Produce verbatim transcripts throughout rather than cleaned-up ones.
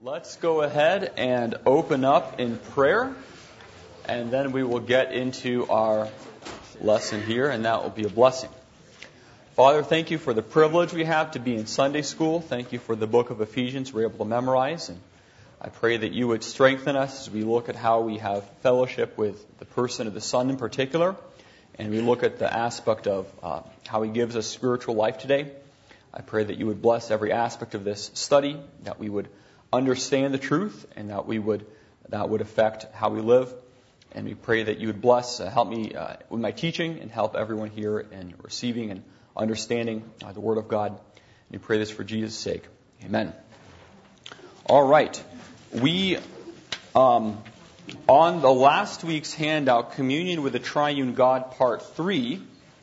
Let's go ahead and open up in prayer, and then we will get into our lesson here, and that will be a blessing. Father, thank you for the privilege we have to be in Sunday school. Thank you for the book of Ephesians we're able to memorize, and I pray that you would strengthen us as we look at how we have fellowship with the person of the Son in particular, and we look at the aspect of uh, how he gives us spiritual life today. I pray that you would bless every aspect of this study, that we would understand the truth, and that we would that would affect how we live. And we pray that you would bless, uh, help me uh, with my teaching, and help everyone here in receiving and understanding uh, the Word of God. And we pray this for Jesus' sake. Amen. All right. We, um, on the last week's handout, Communion with the Triune God, Part three,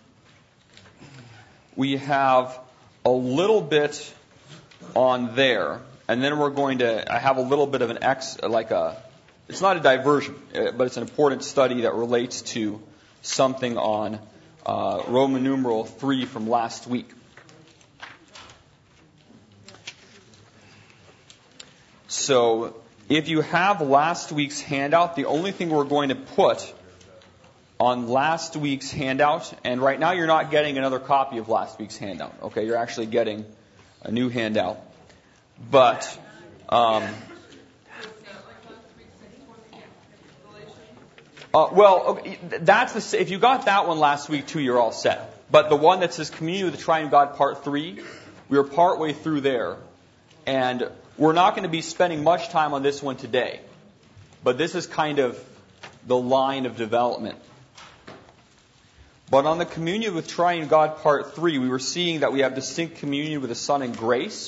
we have a little bit on there. And then we're going to, I have a little bit of an X, like a, it's not a diversion, but it's an important study that relates to something on uh, Roman numeral three from last week. So if you have last week's handout, the only thing we're going to put on last week's handout, and right now you're not getting another copy of last week's handout, okay? You're actually getting a new handout. But, um, uh, well, okay, that's the, if you got that one last week too, you're all set. But the one that says Communion with the Triune God, Part three, we are partway through there. And we're not going to be spending much time on this one today. But this is kind of the line of development. But on the Communion with Triune God, Part three, we were seeing that we have distinct communion with the Son in grace.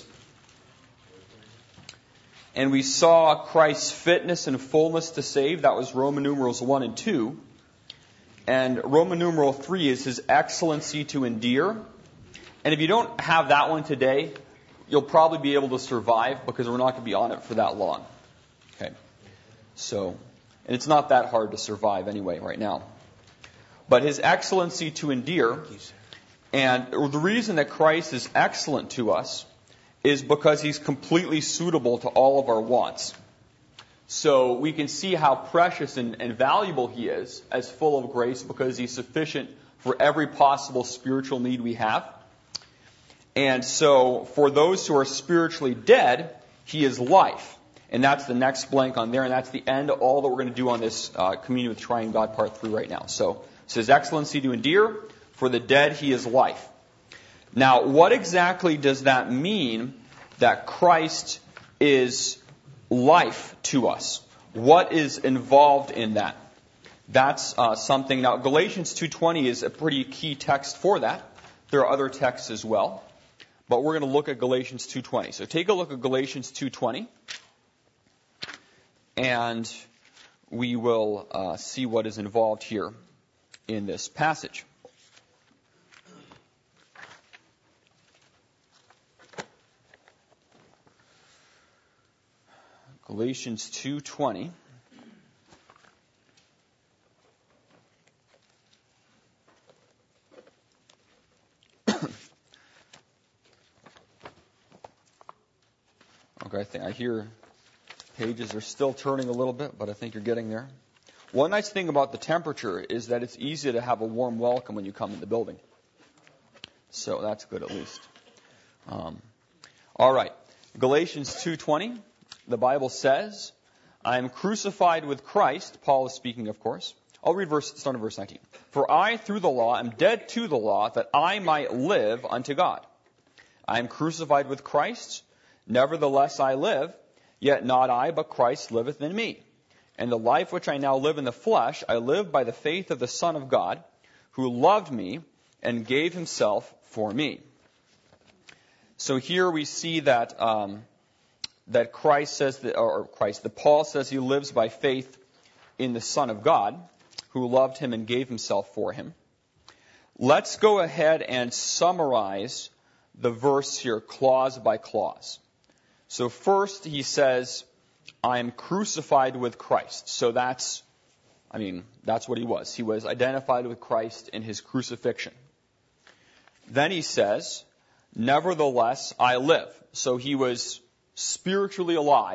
And we saw Christ's fitness and fullness to save. That was Roman numerals one and two. And Roman numeral three is his excellency to endear. And if you don't have that one today, you'll probably be able to survive because we're not going to be on it for that long. Okay. So, and it's not that hard to survive anyway right now. But his excellency to endear, and the reason that Christ is excellent to us is because he's completely suitable to all of our wants. So we can see how precious and, and valuable he is as full of grace because he's sufficient for every possible spiritual need we have. And so for those who are spiritually dead, he is life. And that's the next blank on there, and that's the end of all that we're going to do on this uh, Communion with Triune God Part three right now. So it says, excellency to endear, for the dead he is life. Now, what exactly does that mean that Christ is life to us? What is involved in that? That's uh, something. Now, Galatians two twenty is a pretty key text for that. There are other texts as well. But we're going to look at Galatians two twenty. So take a look at Galatians two twenty. And we will uh, see what is involved here in this passage. Galatians two twenty. Okay, I think I hear pages are still turning a little bit, but I think you're getting there. One nice thing about the temperature is that it's easy to have a warm welcome when you come in the building. So that's good at least. Um, all right, Galatians two twenty. The Bible says, I am crucified with Christ. Paul is speaking, of course. I'll read verse, start in verse nineteen. For I, through the law, am dead to the law, that I might live unto God. I am crucified with Christ. Nevertheless I live, yet not I, but Christ liveth in me. And the life which I now live in the flesh, I live by the faith of the Son of God, who loved me and gave himself for me. So here we see that um, that Christ says that, or Christ, that Paul says he lives by faith in the Son of God, who loved him and gave himself for him. Let's go ahead and summarize the verse here, clause by clause. So first he says, I am crucified with Christ. So that's, I mean, that's what he was. He was identified with Christ in his crucifixion. Then he says, nevertheless I live. So he was spiritually alive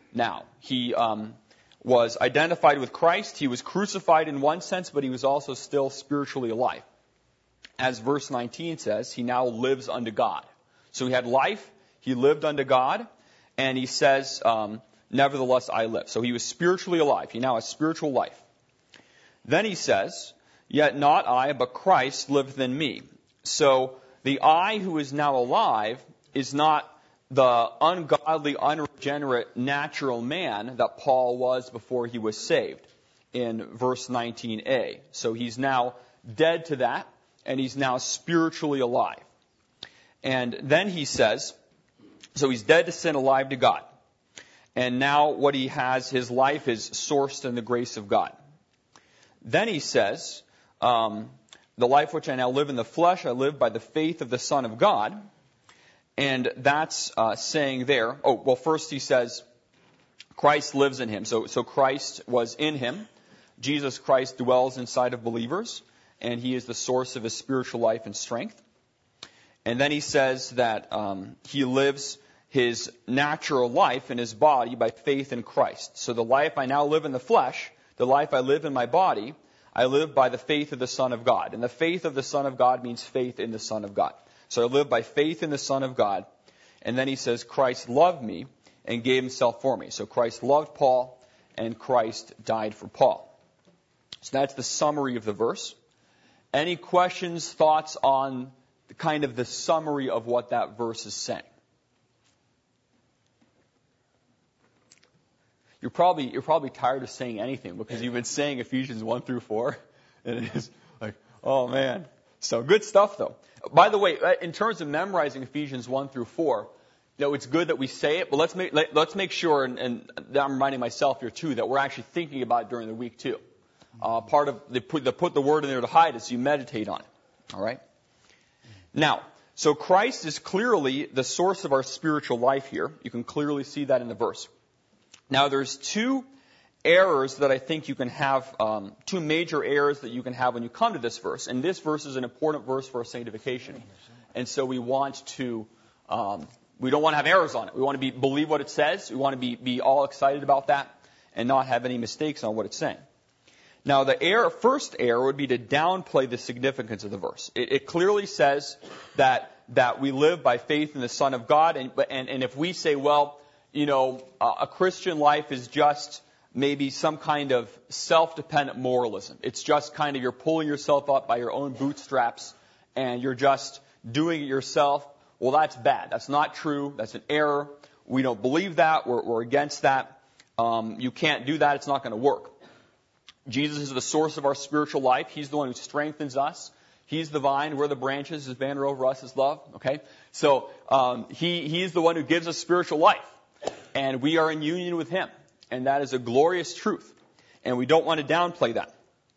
now. He um, was identified with Christ. He was crucified in one sense, but he was also still spiritually alive. As verse nineteen says, he now lives unto God. So he had life, he lived unto God, and he says, um, nevertheless I live. So he was spiritually alive. He now has spiritual life. Then he says, yet not I, but Christ liveth in me. So the I who is now alive is not the ungodly, unregenerate, natural man that Paul was before he was saved in verse nineteen a. So he's now dead to that, and he's now spiritually alive. And then he says, so he's dead to sin, alive to God. And now what he has, his life is sourced in the grace of God. Then he says, um, the life which I now live in the flesh, I live by the faith of the Son of God. And that's uh, saying there, oh, well, first he says, Christ lives in him. So, so Christ was in him. Jesus Christ dwells inside of believers, and he is the source of his spiritual life and strength. And then he says that um, he lives his natural life in his body by faith in Christ. So the life I now live in the flesh, the life I live in my body, I live by the faith of the Son of God. And the faith of the Son of God means faith in the Son of God. So I live by faith in the Son of God. And then he says, Christ loved me and gave himself for me. So Christ loved Paul, and Christ died for Paul. So that's the summary of the verse. Any questions, thoughts on the kind of the summary of what that verse is saying? You're probably you're probably tired of saying anything because you've been saying Ephesians one through four, and it is like, oh man. So good stuff though. By the way, in terms of memorizing Ephesians one through four, you know, it's good that we say it, but let's make let, let's make sure, and, and I'm reminding myself here too, that we're actually thinking about it during the week too. Uh, part of the put, the put the word in there to hide it, so you meditate on it. All right. Now, so Christ is clearly the source of our spiritual life here. You can clearly see that in the verse. Now, there's two errors that I think you can have, um, two major errors that you can have when you come to this verse. And this verse is an important verse for our sanctification. And so we want to, um, we don't want to have errors on it. We want to be, believe what it says. We want to be, be all excited about that and not have any mistakes on what it's saying. Now, the error, first error would be to downplay the significance of the verse. It, it clearly says that, that we live by faith in the Son of God. And, and, and if we say, well, you know, uh, a Christian life is just maybe some kind of self-dependent moralism. It's just kind of you're pulling yourself up by your own bootstraps and you're just doing it yourself. Well, that's bad. That's not true. That's an error. We don't believe that. We're, we're against that. Um, you can't do that. It's not going to work. Jesus is the source of our spiritual life. He's the one who strengthens us. He's the vine. We're the branches. His banner over us is love. Okay? So um, he, he's the one who gives us spiritual life. And we are in union with him. And that is a glorious truth. And we don't want to downplay that.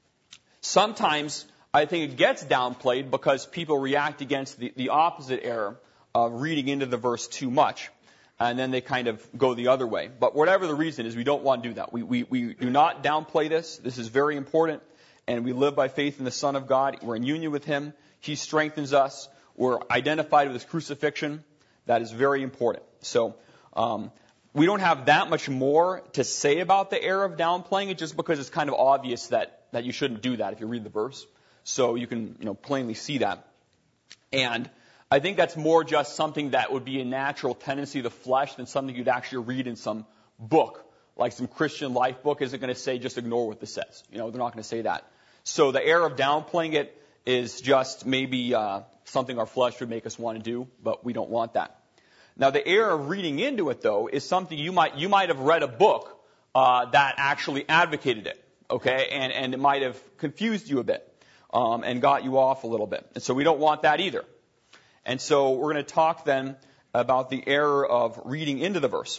Sometimes I think it gets downplayed because people react against the, the opposite error of reading into the verse too much. And then they kind of go the other way. But whatever the reason is, we don't want to do that. We, we, we do not downplay this. This is very important. And we live by faith in the Son of God. We're in union with him. He strengthens us. We're identified with his crucifixion. That is very important. So um, we don't have that much more to say about the error of downplaying it, just because it's kind of obvious that, that you shouldn't do that if you read the verse. So you can, you know, plainly see that. And I think that's more just something that would be a natural tendency of the flesh than something you'd actually read in some book, like some Christian life book isn't going to say just ignore what this says. You know, they're not going to say that. So the error of downplaying it is just maybe uh, something our flesh would make us want to do, but we don't want that. Now, the error of reading into it, though, is something you might you might have read a book uh, that actually advocated it, okay, and and it might have confused you a bit um, and got you off a little bit, and so we don't want that either. And so we're going to talk then about the error of reading into the verse.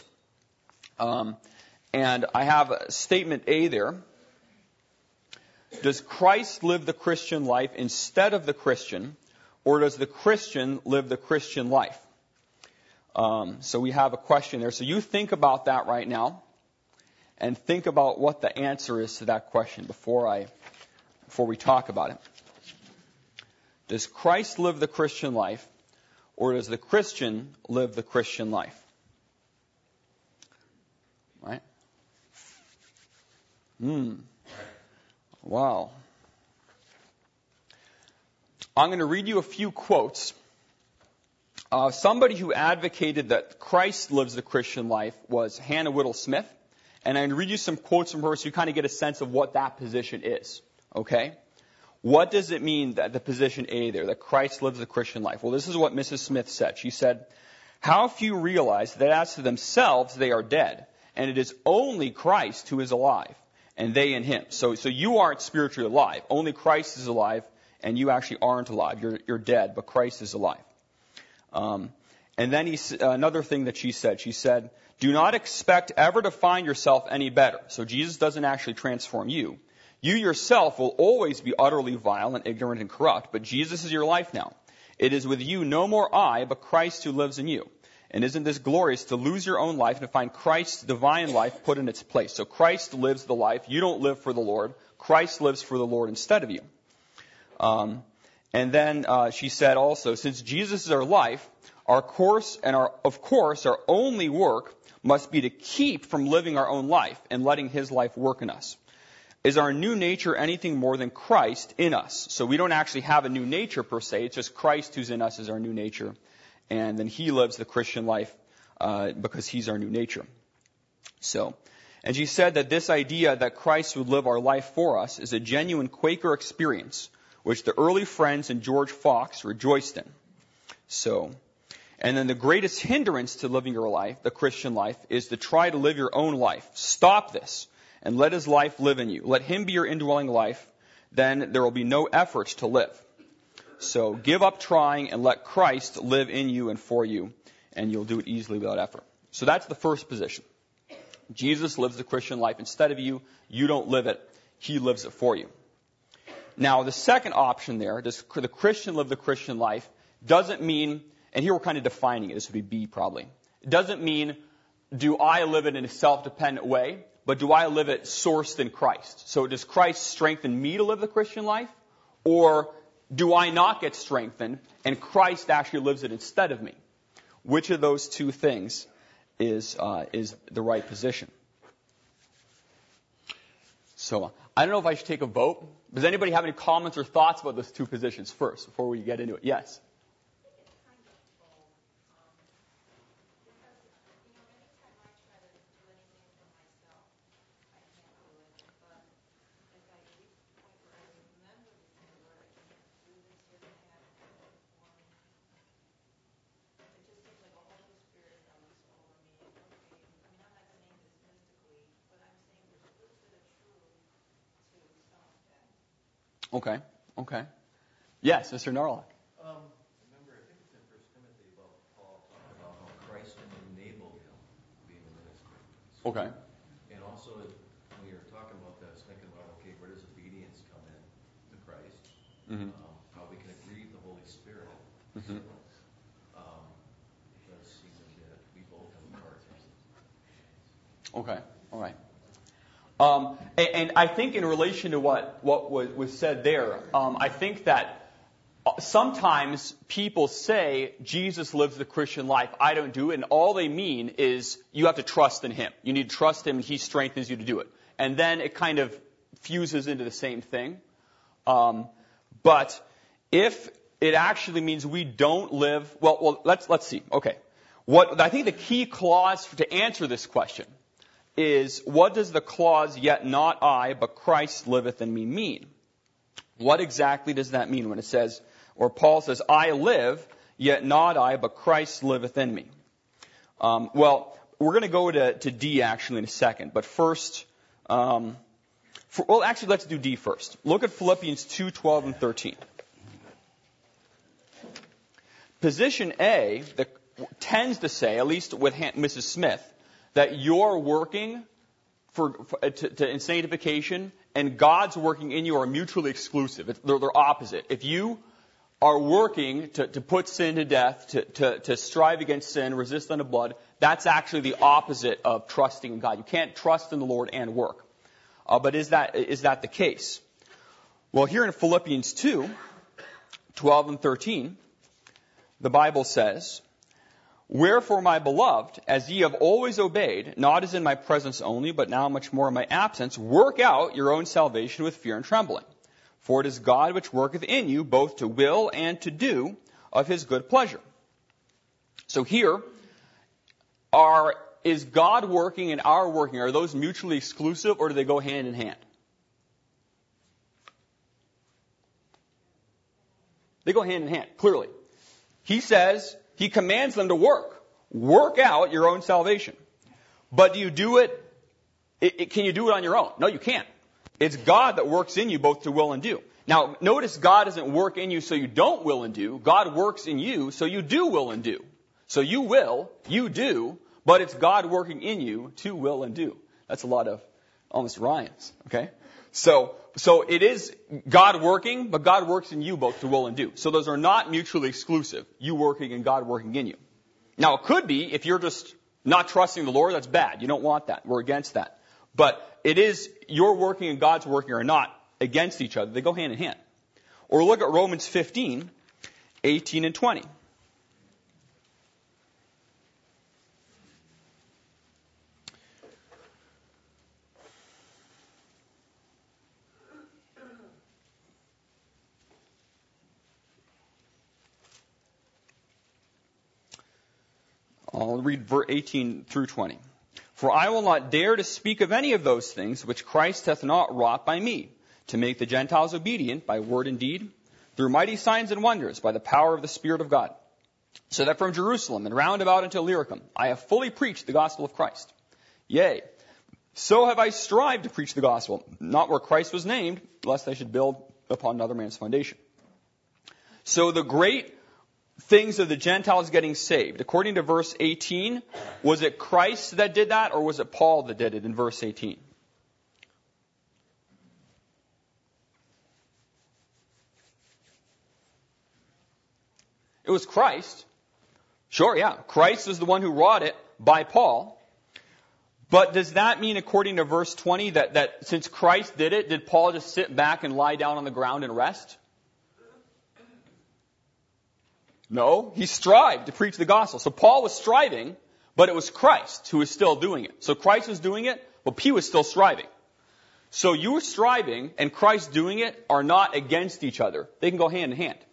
Um, and I have a statement A there. Does Christ live the Christian life instead of the Christian, or does the Christian live the Christian life? Um, so we have a question there. So you think about that right now, and think about what the answer is to that question before I, before we talk about it. Does Christ live the Christian life, or does the Christian live the Christian life? right? Hmm. Wow. I'm going to read you a few quotes. Uh, somebody who advocated that Christ lives the Christian life was Hannah Whittle Smith. And I'm going to read you some quotes from her so you kind of get a sense of what that position is. Okay? What does it mean, that the position A there, that Christ lives the Christian life? Well, this is what Missus Smith said. She said, "How few realize that as to themselves they are dead, and it is only Christ who is alive, and they in him." So, so you aren't spiritually alive. Only Christ is alive, and you actually aren't alive. You're, you're dead, but Christ is alive. Um, and then he, uh, another thing that she said, she said, "Do not expect ever to find yourself any better." So Jesus doesn't actually transform you. You yourself will always be utterly vile and ignorant and corrupt, but Jesus is your life now. It is with you no more I, but Christ who lives in you. And isn't this glorious to lose your own life and to find Christ's divine life put in its place? So Christ lives the life. You don't live for the Lord. Christ lives for the Lord instead of you. Um, and then uh, she said also, since Jesus is our life, our course and our, of course, our only work must be to keep from living our own life and letting his life work in us. Is our new nature anything more than Christ in us? So we don't actually have a new nature per se. It's just Christ who's in us is our new nature. And then he lives the Christian life uh, because he's our new nature. So, and she said that this idea that Christ would live our life for us is a genuine Quaker experience, which the early friends and George Fox rejoiced in. So, and then the greatest hindrance to living your life, the Christian life, is to try to live your own life. Stop this. And let his life live in you. Let him be your indwelling life. Then there will be no efforts to live. So give up trying and let Christ live in you and for you. And you'll do it easily without effort. So that's the first position. Jesus lives the Christian life instead of you. You don't live it. He lives it for you. Now the second option there, does the Christian live the Christian life, doesn't mean, and here we're kind of defining it. This would be B probably. It doesn't mean, do I live it in a self-dependent way? But do I live it sourced in Christ? So does Christ strengthen me to live the Christian life? Or do I not get strengthened and Christ actually lives it instead of me? Which of those two things is uh, is the right position? So I don't know if I should take a vote. Does anybody have any comments or thoughts about those two positions first before we get into it? Yes? Okay. Okay. Yes, Mister Norlock. Um, remember, I think it's in First Timothy about Paul talking about how Christ enabled him being a minister. Okay. And also, when you're talking about that, I was thinking about, okay, where does obedience come in to Christ? Mm-hmm. Um, how we can grieve the Holy Spirit. Mm-hmm. So, um, it does seem that we both have parts. Okay. All right. Um, and, and I think in relation to what, what was, was said there, um, I think that sometimes people say Jesus lives the Christian life. I don't do it. And all they mean is you have to trust in him. You need to trust him and he strengthens you to do it. And then it kind of fuses into the same thing. Um, but if it actually means we don't live, well, well, let's, let's see. Okay. What, I think the key clause to answer this question is, what does the clause, yet not I, but Christ liveth in me mean? What exactly does that mean when it says, or Paul says, I live, yet not I, but Christ liveth in me? Um, well, we're going to go to, to D actually in a second, but first, um, for, well, actually, let's do D first. Look at Philippians two, twelve, and thirteen. Position A that tends to say, at least with Missus Smith, that you're working for, for to, to, in sanctification and God's working in you are mutually exclusive. It's, they're, they're opposite. If you are working to, to put sin to death, to, to, to strive against sin, resist unto blood, that's actually the opposite of trusting in God. You can't trust in the Lord and work. Uh, but is that is that the case? Well, here in Philippians two, twelve and thirteen, the Bible says, Wherefore, my beloved, as ye have always obeyed, not as in my presence only, but now much more in my absence, work out your own salvation with fear and trembling. For it is God which worketh in you both to will and to do of his good pleasure. So here, are, is God working and our working, are those mutually exclusive, or do they go hand in hand? They go hand in hand, clearly. He says, he commands them to work. Work out your own salvation. But do you do it, it, it, can you do it on your own? No, you can't. It's God that works in you both to will and do. Now, notice God doesn't work in you so you don't will and do. God works in you so you do will and do. So you will, you do, but it's God working in you to will and do. That's a lot of almost rhymes, okay? So, so it is God working, but God works in you both to will and do. So those are not mutually exclusive. You working and God working in you. Now, it could be if you're just not trusting the Lord, that's bad. You don't want that. We're against that. But it is your working and God's working are not against each other. They go hand in hand. Or look at Romans fifteen, eighteen and twenty. I'll read verse eighteen through twenty. For I will not dare to speak of any of those things which Christ hath not wrought by me, to make the Gentiles obedient by word and deed, through mighty signs and wonders, by the power of the Spirit of God. So that from Jerusalem and round about unto Illyricum I have fully preached the gospel of Christ. Yea, so have I strived to preach the gospel, not where Christ was named, lest I should build upon another man's foundation. So the great things of the Gentiles getting saved. According to verse eighteen, was it Christ that did that, or was it Paul that did it in verse eighteen? It was Christ. Sure, yeah. Christ is the one who wrought it by Paul. But does that mean, according to verse twenty, that, that since Christ did it, did Paul just sit back and lie down on the ground and rest? No, he strived to preach the gospel. So Paul was striving, but it was Christ who was still doing it. So Christ was doing it, but he was still striving. So you striving and Christ doing it are not against each other. They can go hand in hand.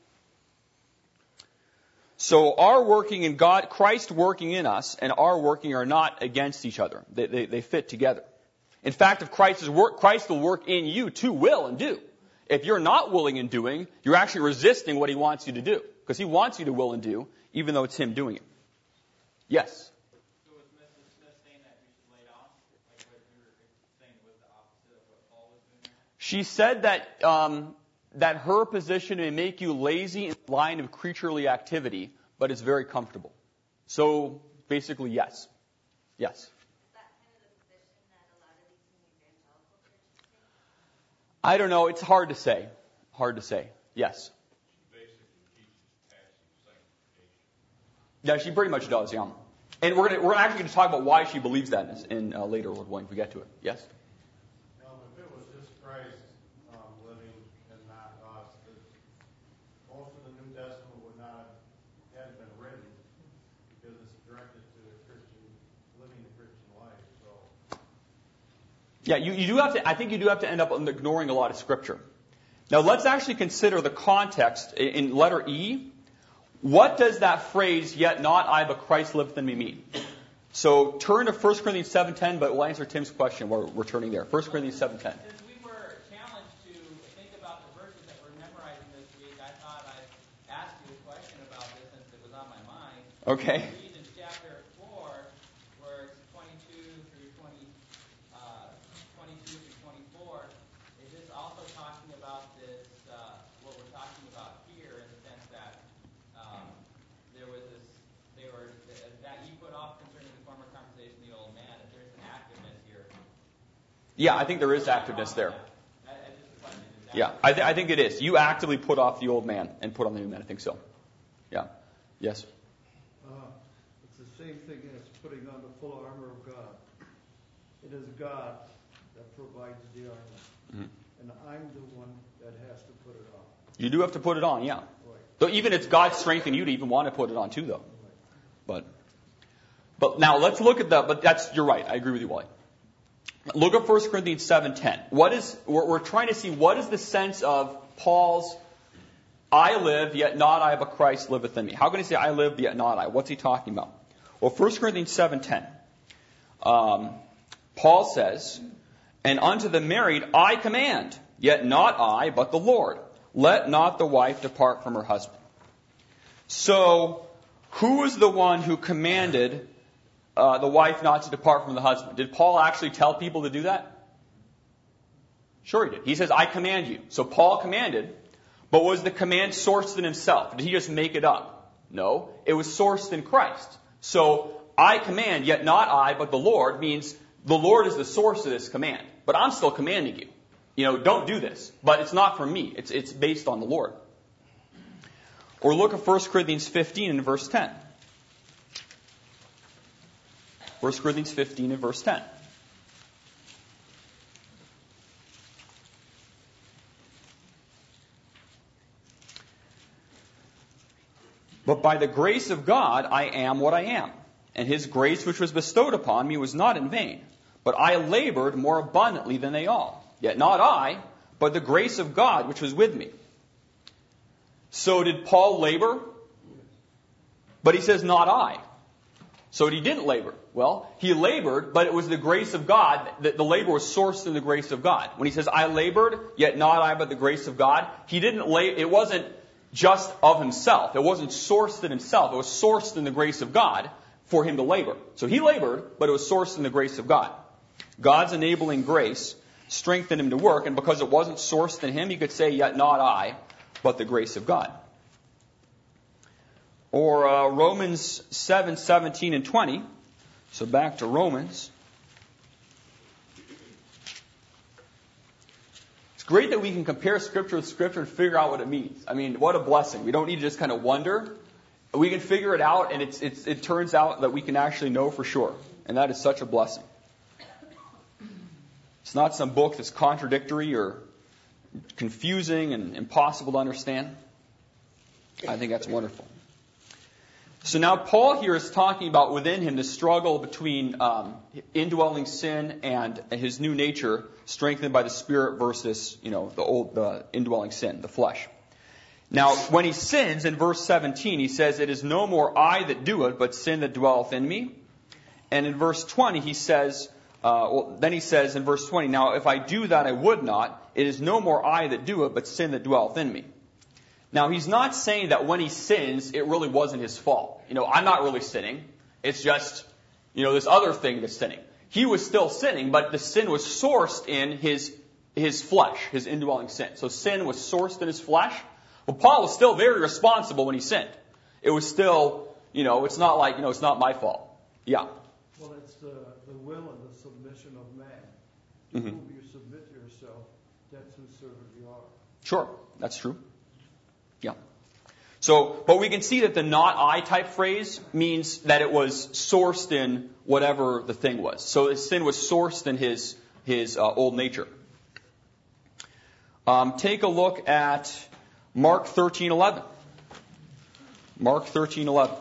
So our working in God, Christ working in us, and our working are not against each other. They, they, they fit together. In fact, if Christ is work, Christ will work in you to will and do. If you're not willing and doing, you're actually resisting what he wants you to do. Because he wants you to will and do, even though it's him doing it. Yes? So was Missus Smith saying that we should lay down? Like what you were saying was the opposite of what Paul was doing? She said that um, that her position may make you lazy in the line of creaturely activity, but it's very comfortable. So basically, yes. Yes. Is that kind of the position that a lot of these new evangelical churches take? I don't know. It's hard to say. Hard to say. Yes. Yeah, she pretty much does, yeah. And we're gonna, we're actually going to talk about why she believes that in, in uh, later, Lord willing, if we get to it. Yes? Well, if it was just Christ um, living and not us, most of the New Testament would not have hadn't been written because it's directed to the Christian, living the Christian life. So. Yeah, you, you do have to, I think you do have to end up ignoring a lot of Scripture. Now, let's actually consider the context in, in letter E. What does that phrase, yet not I, but Christ liveth in me, mean? So turn to First Corinthians seven ten, but we'll answer Tim's question while we're turning there. First Corinthians seven ten. Since we were challenged to think about the verses that we're memorizing this week, I thought I'd ask you a question about this since it was on my mind. Okay. We read in chapter four, where it's twenty-two through twenty, uh, twenty-two through twenty-four. Is this also talking about this, uh, what we're talking about here, in the sense that um, there was this, they were that you put off concerning the former conversation, the old man. If there's an activeness here. Yeah, I think there is activeness there. I, I just question, is that Yeah, I, th- I think it is. You actively put off the old man and put on the new man. I think so. Yeah. Yes? Uh, it's the same thing as putting on the full armor of God. It is God that provides the armor. Mm-hmm. And I'm the one that has to put it on. You do have to put it on, yeah. Right. Though even it's God's strength in you to even want to put it on too, though. But But now let's look at the, but that's, you're right, I agree with you, Wally. Look at First Corinthians seven ten. What is, we're, we're trying to see what is the sense of Paul's, I live, yet not I, but Christ liveth in me. How can he say I live, yet not I? What's he talking about? Well, First Corinthians seven ten. Um, Paul says, and unto the married I command, yet not I, but the Lord. Let not the wife depart from her husband. So, who is the one who commanded uh, the wife not to depart from the husband? Did Paul actually tell people to do that? Sure he did. He says, I command you. So Paul commanded, but was the command sourced in himself? Did he just make it up? No, it was sourced in Christ. So, I command, yet not I, but the Lord, means the Lord is the source of this command. But I'm still commanding you. You know, don't do this. But it's not from me. It's, it's based on the Lord. Or look at First Corinthians fifteen and verse ten. First Corinthians fifteen and verse ten. But by the grace of God I am what I am. And his grace which was bestowed upon me was not in vain. But I labored more abundantly than they all. Yet not I, but the grace of God which was with me. So did Paul labor? But he says, not I. So he didn't labor. Well, he labored, but it was the grace of God. That the labor was sourced in the grace of God. When he says, I labored, yet not I, but the grace of God, he didn't labor. It wasn't just of himself. It wasn't sourced in himself. It was sourced in the grace of God for him to labor. So he labored, but it was sourced in the grace of God. God's enabling grace strengthened him to work, and because it wasn't sourced in him, he could say, yet not I, but the grace of God. Or uh, Romans seven, seventeen and twenty. So back to Romans. It's great that we can compare Scripture with Scripture and figure out what it means. I mean, what a blessing. We don't need to just kind of wonder. We can figure it out, and it's, it's, it turns out that we can actually know for sure. And that is such a blessing. It's not some book that's contradictory or confusing and impossible to understand. I think that's wonderful. So now Paul here is talking about within him the struggle between um, indwelling sin and his new nature strengthened by the Spirit versus, you know, the old the indwelling sin, the flesh. Now, when he sins, in verse seventeen, he says, it is no more I that do it, but sin that dwelleth in me. And in verse twenty, he says, uh, well, then he says in verse twenty, now if I do that I would not, it is no more I that do it, but sin that dwelleth in me. Now, he's not saying that when he sins, it really wasn't his fault. You know, I'm not really sinning. It's just, you know, this other thing that's sinning. He was still sinning, but the sin was sourced in his his flesh, his indwelling sin. So sin was sourced in his flesh. Well, Paul was still very responsible when he sinned. It was still, you know, it's not like, you know, it's not my fault. Yeah. Well, it's the, the will and the submission of man. To Mm-hmm. whom you submit yourself, that's whose servant you are. Sure, that's true. Yeah. So, but we can see that the not I type phrase means that it was sourced in whatever the thing was. So his sin was sourced in his, his uh, old nature. Um, take a look at Mark thirteen eleven. Mark thirteen eleven.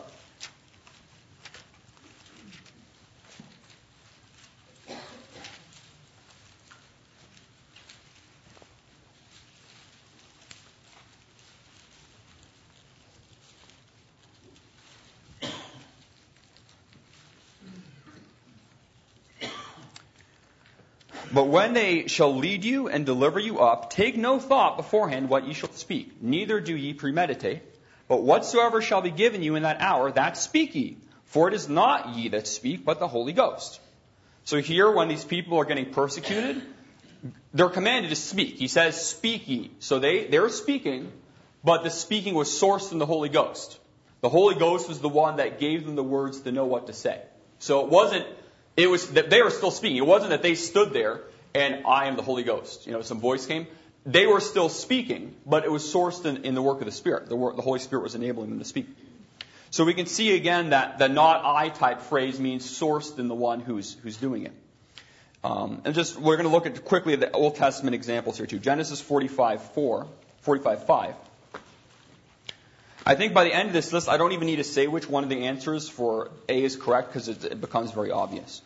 But when they shall lead you and deliver you up, take no thought beforehand what ye shall speak, neither do ye premeditate. But whatsoever shall be given you in that hour, that speak ye. For it is not ye that speak, but the Holy Ghost. So here, when these people are getting persecuted, they're commanded to speak. He says, speak ye. So they, they're speaking, but the speaking was sourced in the Holy Ghost. The Holy Ghost was the one that gave them the words to know what to say. So it wasn't, it was that they were still speaking. It wasn't that they stood there and I am the Holy Ghost. You know, some voice came. They were still speaking, but it was sourced in, in the work of the Spirit. The, work, the Holy Spirit was enabling them to speak. So we can see again that the not I type phrase means sourced in the one who's who's doing it. Um, and just we're going to look at quickly at the Old Testament examples here too. Genesis forty-five four, forty-five five. I think by the end of this list, I don't even need to say which one of the answers for A is correct because it, it becomes very obvious.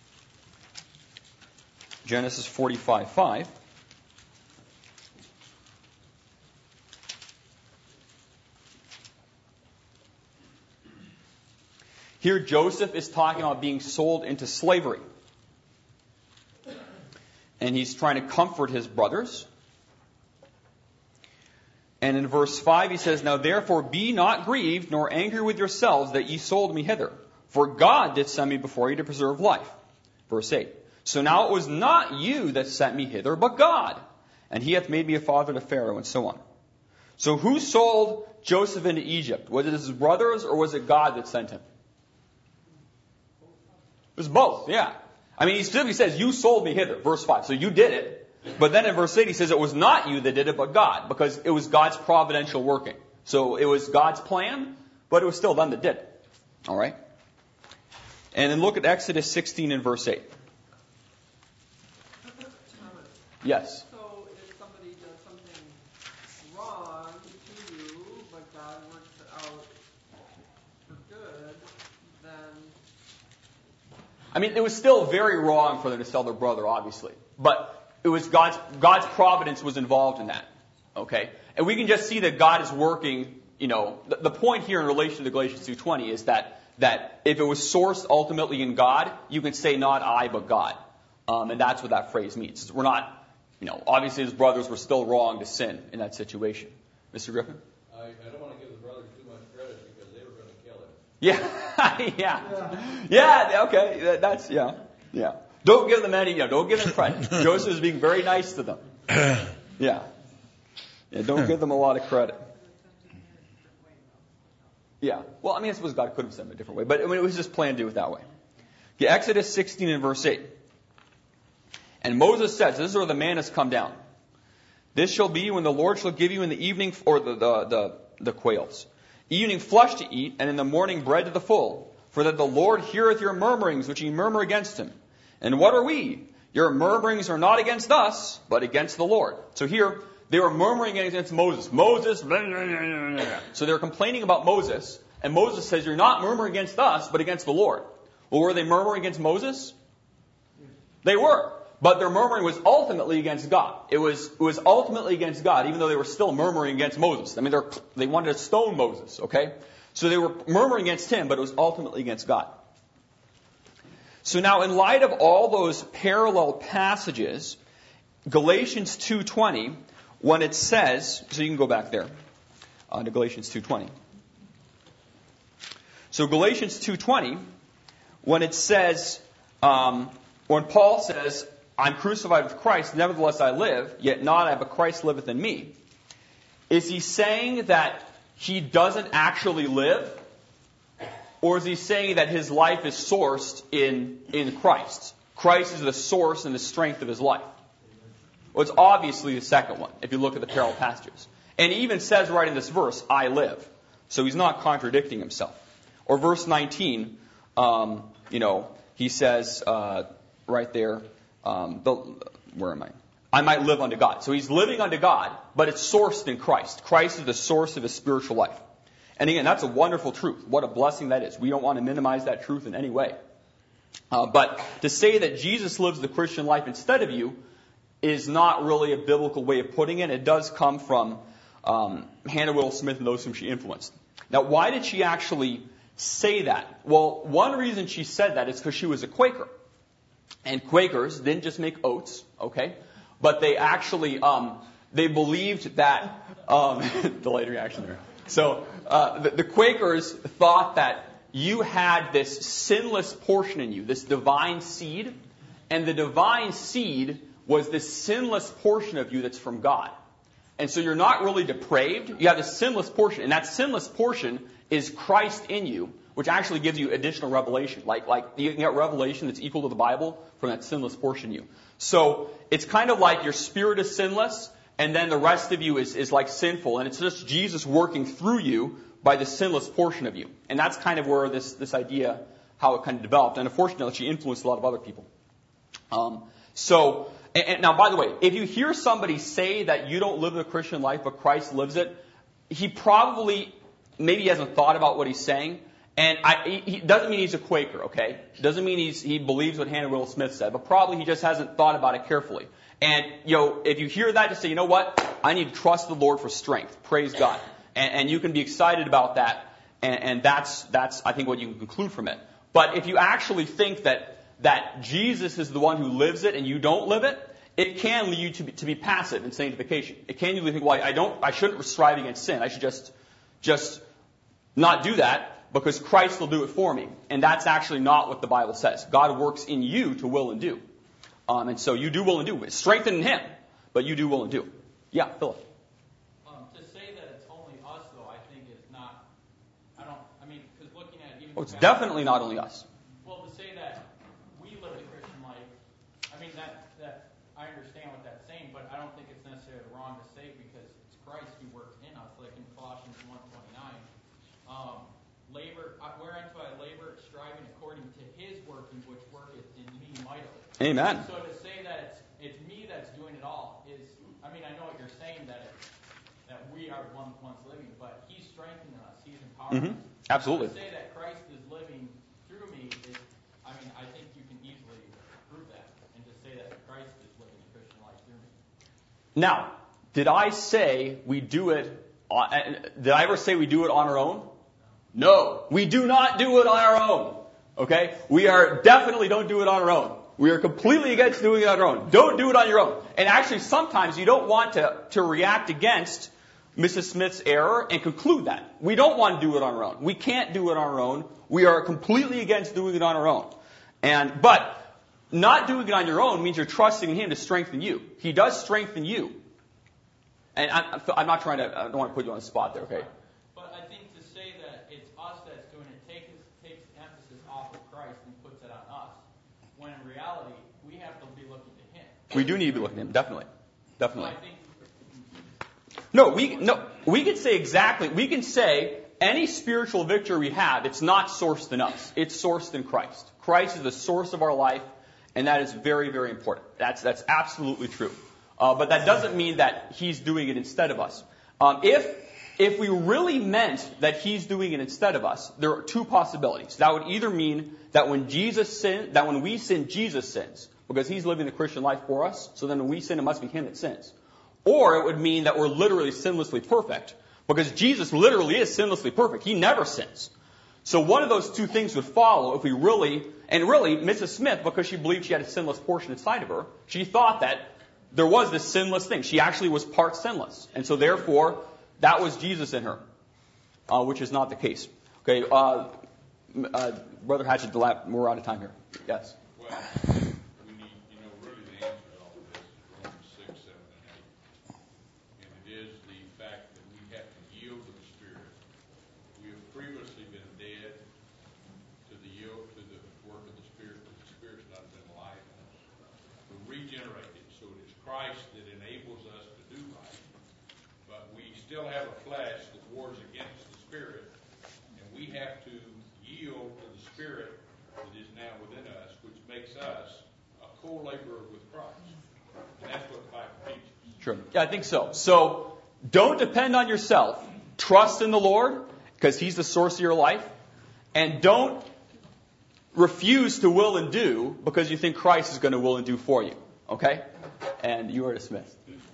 Genesis forty-five five. Here Joseph is talking about being sold into slavery. And he's trying to comfort his brothers. And in verse five he says, Now therefore be not grieved, nor angry with yourselves that ye sold me hither. For God did send me before you to preserve life. Verse eight. So now it was not you that sent me hither, but God. And he hath made me a father to Pharaoh, and so on. So who sold Joseph into Egypt? Was it his brothers, or was it God that sent him? It was both, yeah. I mean, he specifically says, you sold me hither, verse five. So you did it. But then in verse eight he says it was not you that did it, but God. Because it was God's providential working. So it was God's plan, but it was still them that did it. All right? And then look at Exodus sixteen and verse eight. Yes. So if somebody does something wrong to you, but God works it out for good, then... I mean, it was still very wrong for them to sell their brother, obviously. But it was God's, God's providence was involved in that. Okay? And we can just see that God is working, you know, the, the point here in relation to Galatians two twenty is that, that if it was sourced ultimately in God, you can say not I, but God. Um, and that's what that phrase means. We're not... You know, obviously his brothers were still wrong to sin in that situation. Mister Griffin? I, I don't want to give the brothers too much credit because they were going to kill him. Yeah, yeah, yeah. Okay, that, that's yeah, yeah. Don't give them any. You know, don't give them credit. Joseph is being very nice to them. Yeah, yeah. Don't give them a lot of credit. Yeah. Well, I mean, I suppose God could have sent them a different way, but I mean, it was just planned to do it that way. Yeah, Exodus sixteen and verse eight. And Moses says, this is where the man has come down. This shall be when the Lord shall give you in the evening, or the, the, the, the quails, evening flesh to eat, and in the morning bread to the full. For that the Lord heareth your murmurings, which ye murmur against him. And what are we? Your murmurings are not against us, but against the Lord. So here, they were murmuring against Moses. Moses, blah, blah, blah, blah. So they're complaining about Moses. And Moses says, you're not murmuring against us, but against the Lord. Well, were they murmuring against Moses? They were. But their murmuring was ultimately against God. It was, it was ultimately against God, even though they were still murmuring against Moses. I mean, they're, they wanted to stone Moses, okay? So they were murmuring against him, but it was ultimately against God. So now, in light of all those parallel passages, Galatians two twenty, when it says, so you can go back there, uh, to Galatians two twenty. So Galatians two twenty, when it says, um, when Paul says, I'm crucified with Christ, nevertheless I live, yet not I, but Christ liveth in me. Is he saying that he doesn't actually live? Or is he saying that his life is sourced in, in Christ? Christ is the source and the strength of his life. Well, it's obviously the second one, if you look at the parallel passages. And he even says right in this verse, I live. So he's not contradicting himself. Or verse nineteen, um, you know, he says uh, right there, Um, the, where am I? I might live unto God. So he's living unto God, but it's sourced in Christ. Christ is the source of his spiritual life. And again, that's a wonderful truth. What a blessing that is. We don't want to minimize that truth in any way. Uh, but to say that Jesus lives the Christian life instead of you is not really a biblical way of putting it. It does come from um, Hannah Whittle Smith and those whom she influenced. Now, why did she actually say that? Well, one reason she said that is because she was a Quaker. And Quakers didn't just make oats, okay? But they actually, um, they believed that, um, delayed reaction there. So, uh, the, the Quakers thought that you had this sinless portion in you, this divine seed, and the divine seed was this sinless portion of you that's from God. And so you're not really depraved, you have this sinless portion, and that sinless portion is Christ in you, which actually gives you additional revelation. Like, like you can get revelation that's equal to the Bible from that sinless portion in you. So it's kind of like your spirit is sinless, and then the rest of you is, is like sinful, and it's just Jesus working through you by the sinless portion of you. And that's kind of where this, this idea, how it kind of developed. And unfortunately, she influenced a lot of other people. Um, so, and, and now, by the way, if you hear somebody say that you don't live the Christian life, but Christ lives it, he probably maybe he hasn't thought about what he's saying. And I, he, he doesn't mean he's a Quaker, okay? Doesn't mean he's, he believes what Hannah Will Smith said, but probably he just hasn't thought about it carefully. And, you know, if you hear that, just say, you know what? I need to trust the Lord for strength. Praise God. And, and you can be excited about that. And, and that's, that's, I think, what you can conclude from it. But if you actually think that, that Jesus is the one who lives it and you don't live it, it can lead you to be, to be passive in sanctification. It can lead you to think, well, I don't, I shouldn't strive against sin. I should just, just not do that because Christ will do it for me. And that's actually not what the Bible says. God works in you to will and do. Um, and so you do will and do. Strengthen in Him, but you do will and do. Yeah, Philip. Um, to say that it's only us, though, I think is not. I don't. I mean, because looking at even. Oh, it's definitely not only us. Well, to say that we live the Christian life, I mean that that I understand what that's saying, but I don't think it's necessarily wrong to say because it's Christ who works in us, like in Colossians one twenty-nine. Um, labor, whereunto I labor, striving according to His working, which worketh in me mightily. Amen. So to say that it's it's me that's doing it all is, I mean, I know what you're saying that it's, that we are the ones ones living, but He's strengthening us, He's empowering Mm-hmm. us. Absolutely. So to say that Christ is living through me is, I mean, I think you can easily prove that, and to say that Christ is living a Christian life through me. Now, did I say we do it? On, did I ever say we do it on our own? No, we do not do it on our own. Okay, we are definitely don't do it on our own. We are completely against doing it on our own. Don't do it on your own. And actually, sometimes you don't want to, to react against Missus Smith's error and conclude that. We don't want to do it on our own. We can't do it on our own. We are completely against doing it on our own. And but not doing it on your own means you're trusting in Him to strengthen you. He does strengthen you. And I'm, I'm not trying to, I don't want to put you on the spot there, okay? But I think to say that it's us that's doing it takes takes the emphasis off of Christ and puts it on us. When in reality, we have to be looking to Him. We do need to be looking at Him, definitely. So Definitely. I think No, we no we can say exactly. We can say any spiritual victory we have, it's not sourced in us. It's sourced in Christ. Christ is the source of our life, and that is very, very important. That's that's absolutely true. Uh, but that doesn't mean that He's doing it instead of us. Um, if if we really meant that He's doing it instead of us, there are two possibilities. That would either mean that when Jesus sin, that when we sin, Jesus sins because He's living the Christian life for us. So then when we sin, it must be Him that sins. Or it would mean that we're literally sinlessly perfect. Because Jesus literally is sinlessly perfect. He never sins. So one of those two things would follow if we really, and really, Missus Smith, because she believed she had a sinless portion inside of her, she thought that there was this sinless thing. She actually was part sinless. And so therefore, that was Jesus in her, uh, which is not the case. Okay, uh, uh, Brother Hatchett, we're out of time here. Yes? Well, we need, you know, really the answer to all of this is Romans six, seven, and eight. And it is the fact that we have to yield to the Spirit. We have previously been dead to the yield, to the work of the Spirit, but the Spirit's not been alive in us. We're regenerated, so it is Christ that enables us to do right. But we still have a flesh that wars against the Spirit, and we have to yield to the Spirit that is now within us, which makes us a co-laborer with Christ. And that's what the Bible teaches. Sure. Yeah, I think so. So don't depend on yourself. Trust in the Lord, because He's the source of your life. And don't refuse to will and do because you think Christ is going to will and do for you. Okay? And you are dismissed.